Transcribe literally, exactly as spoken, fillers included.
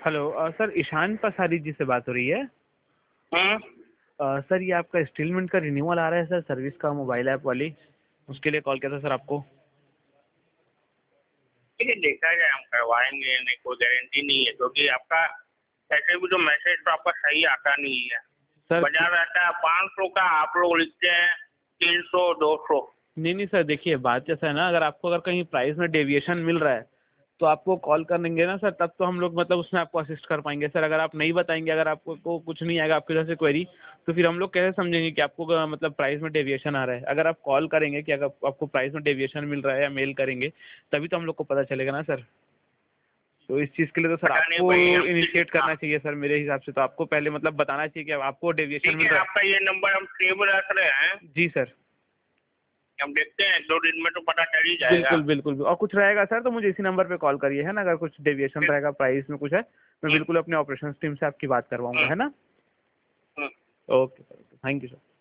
Hello अ, sir Ishan पसारी जी से बात हो रही है। हम्म। अ, सर ये आपका इंस्टॉलमेंट का रिन्यूअल आ रहा है सर, सर्विस का, मोबाइल ऐप वाली, उसके लिए कॉल किया था सर आपको। ठीक है, देखा जाए, हम करवाएंगे, नहीं कोई गारंटी नहीं है, क्योंकि आपका ऐसे भी जो मैसेज तो आपका सही आता नहीं है। सर बाजार रहता है पाँच सौ का, आप लोग लिखते हैं तीन सौ दो सौ। नहीं नहीं सर, देखिए बात जैसा है ना, अगर आपको अगर कहीं प्राइस में डेविएशन मिल रहा है तो आपको कॉल कर लेंगे ना सर, तब तो हम लोग मतलब उसमें आपको असिस्ट कर पाएंगे सर। अगर आप नहीं बताएंगे, अगर आपको को कुछ नहीं आएगा आपकी तरफ से क्वेरी, तो फिर हम लोग कैसे समझेंगे कि आपको अ, मतलब प्राइस में डेविएशन आ रहा है। अगर आप कॉल करेंगे कि अगर आपको प्राइस में डेविएशन मिल रहा है, या मेल करेंगे, तभी तो हम लोग को पता चलेगा ना सर। तो इस चीज़ के लिए तो सर पता नहीं आपको भाई, हम इनिशिएट हाँ, करना चाहिए सर, मेरे हिसाब से तो आपको पहले मतलब बताना चाहिए कि अब आपको डेविएशन ठीक मिल है, रहा आपका ये नंबर हम सेव रख रहे हैं। है। जी सर। हम देखते हैं, दो दिन में तो पता चल ही जाएगा। बिल्कुल बिल्कुल, और कुछ रहेगा सर तो मुझे इसी नंबर पे कॉल करिए, है ना। अगर कुछ डेविएशन फिर- रहेगा, प्राइस में कुछ है, मैं हम्म, बिल्कुल अपने ऑपरेशंस टीम से आपकी बात करवाऊंगा, हम्म, है ना। हम्म। Okay sir, thank you sir.